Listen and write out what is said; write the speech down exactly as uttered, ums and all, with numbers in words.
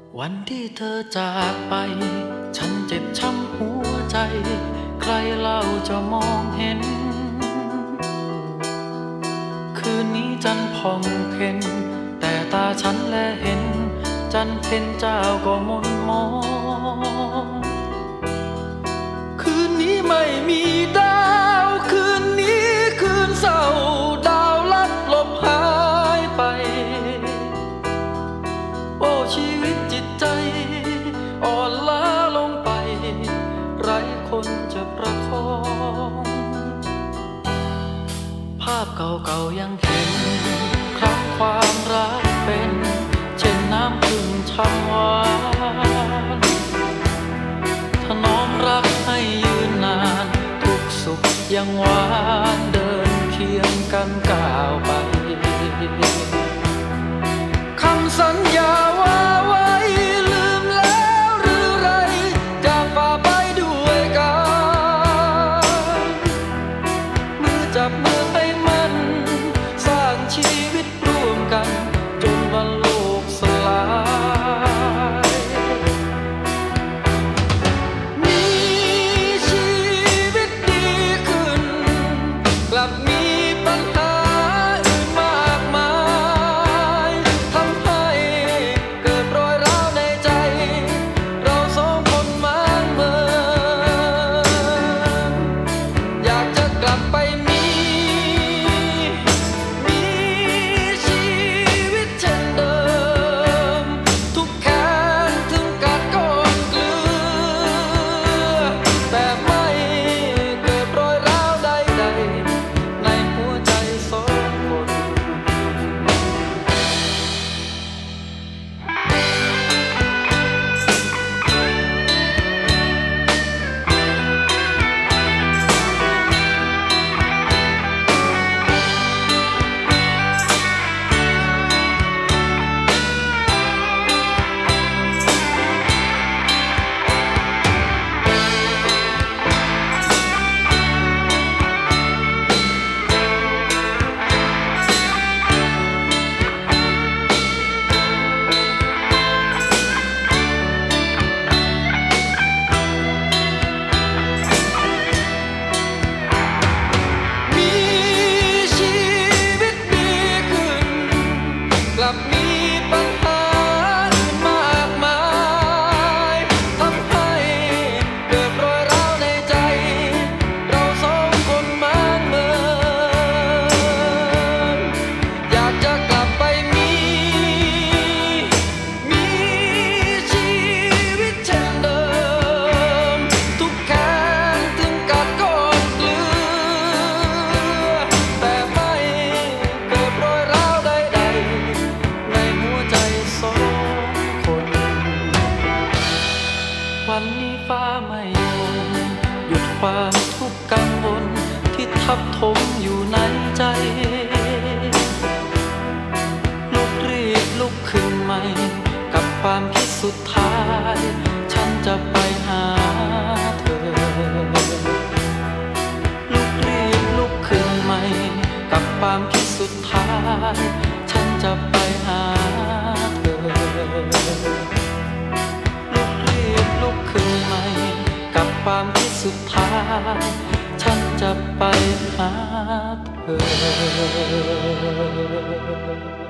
วันที่เธอจากไปฉันเจ็บช้ำหัวใจใครเล่าจะมองเห็นคืนนี้จันทร์ผ่องเพ็ญแต่ตาฉันแลเห็นจันทร์เพ็ญเจ้าก็มนมองคืนนี้ไม่มีดาวคืนนี้คืนเศร้าดาวลับลบหายไปโอ้ชีวิตจิตใจอ่อนล้าลงไปไร้คนจะประคองภาพเก่าๆยังเห็นครั้งความรักเป็นเช่นน้ำพึ่งช่ำหวานถนอมรักให้ยืนนานทุกสุขยังหวานเดินเคียงกันก้าวไปคำสัญญาว่าไว้ลืมแล้วหรือไรจะฝ่าไปด้วยกันมือจับมือให้มันสร้างชีวิตร่วมกันจนวันโลกสลายมีชีวิตดีขึ้นกลับมีปัญหาอื่นมากมายทำให้เกิดรอยร้าวในใจเราสองคนมางเมินอยากจะกลับไปมีมีชีวิตเช่นเดิมทุกแค้นถึงกัดก้อนเกลือแต่ไม่เกิดรอยร้าวใดๆในหัวใจสองคน มีชีวิตดีขึ้นกลับมีปัญหามากมายทำให้เกิดรอยร้าวในใจเราสองคนมางเมินอยากจะกลับไปมีมีชีวิตเช่นเดิมทุกแค้นถึงกัดก้อนเกลือแต่ไม่เกิดรอยร้าวใดๆในหัวใจสองคน วันนี้ฟ้าไม่ลงหยุดความทุกข์กังวลที่ทับถมอยู่ในใจลุกรีบลุกขึ้นใหม่กับความคิดสุดท้ายฉันจะไปหาเธอลุกรีบลุกขึ้นใหม่กับความคิดสุดท้ายฉันจะไปหาเธอลุกรีบลุกขึ้นใหม่กับความคิดสุดท้ายฉันจะไปหาเธอ